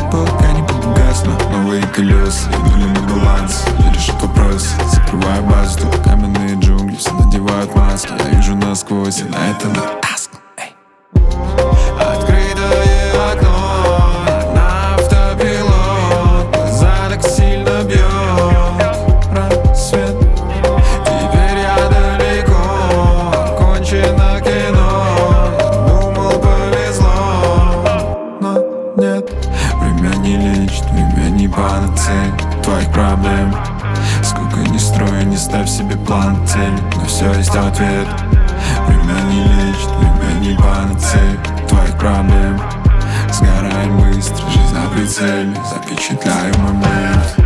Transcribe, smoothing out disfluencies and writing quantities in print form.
пока не погаснут новые колеса, игнули на баланс, не решат вопрос. Закрываю базу, тут каменные джунгли, все надевают маски. Я вижу насквозь, и на этом таск. Открытое окно, на автопилот, глаза так сильно бьет рассвет. Теперь я далеко, окончено кино. Думал, повезло, но нет. Время не лечит, время не панацея твоих проблем. Сколько ни строй, не ставь себе план, цель, но все есть ответ. Время не лечит, время не панацея твоих проблем. Сгораем быстро, жизнь на прицеле, запечатляю момент.